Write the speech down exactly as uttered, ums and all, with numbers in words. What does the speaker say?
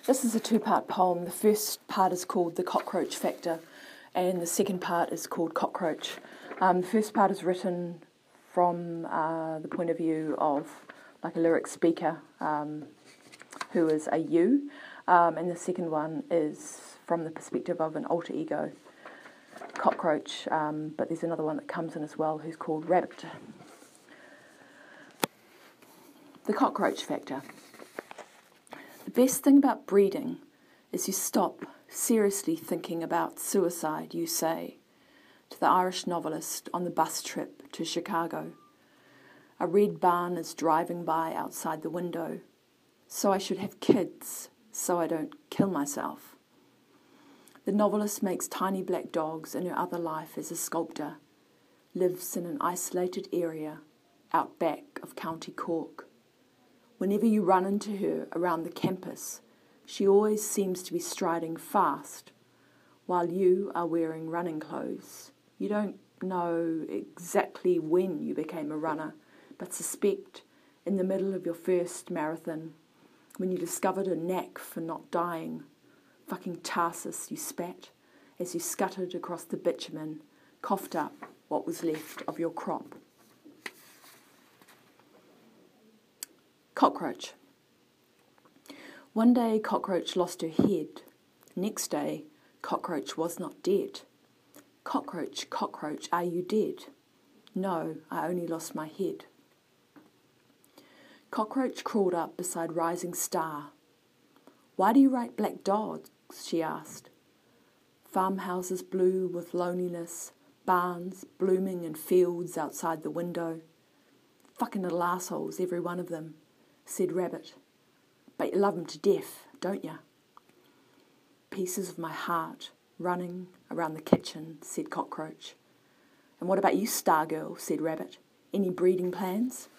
This is a two-part poem. The first part is called The Cockroach Factor, and the second part is called Cockroach. Um, the first part is written from uh, the point of view of like a lyric speaker um, who is a you, um, and the second one is from the perspective of an alter ego, Cockroach, um, but there's another one that comes in as well who's called Rabbit. The Cockroach Factor. The best thing about breeding is you stop seriously thinking about suicide, you say, to the Irish novelist on the bus trip to Chicago. A red barn is driving by outside the window, so I should have kids, so I don't kill myself. The novelist makes tiny black dogs in her other life as a sculptor, lives in an isolated area out back of County Cork. Whenever you run into her around the campus, she always seems to be striding fast, while you are wearing running clothes. You don't know exactly when you became a runner, but suspect in the middle of your first marathon, when you discovered a knack for not dying. Fucking Tarsus, you spat, as you scuttered across the bitumen, coughed up what was left of your crop. Cockroach. One day Cockroach lost her head. Next day Cockroach was not dead. Cockroach, cockroach, are you dead? No, I only lost my head. Cockroach crawled up beside Rising Star. Why do you write black dogs? She asked. Farmhouses blue with loneliness, barns blooming and fields outside the window. Fucking little assholes, every one of them, said Rabbit. But you love 'em to death, don't you? Pieces of my heart running around the kitchen, said Cockroach. And what about you, Stargirl, said Rabbit. Any breeding plans?